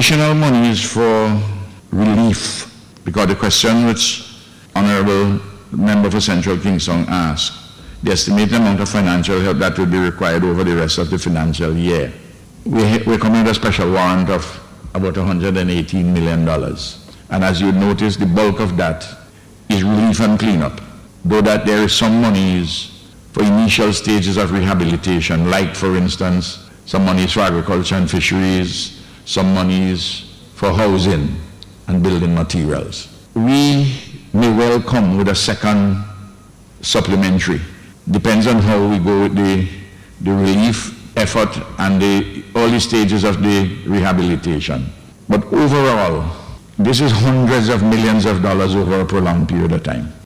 additional monies for relief, because the question which Honorable Member for Central Kingston asked, the estimated amount of financial help that will be required over the rest of the financial year. We're coming with a special warrant of about $118 million. And as you notice, the bulk of that is relief and cleanup. Though that there is some monies for initial stages of rehabilitation, like for instance, some monies for agriculture and fisheries, some monies for housing and building materials. We may well come with a second supplementary. Depends on how we go with the relief effort and the early stages of the rehabilitation. But overall, this is hundreds of millions of dollars over a prolonged period of time.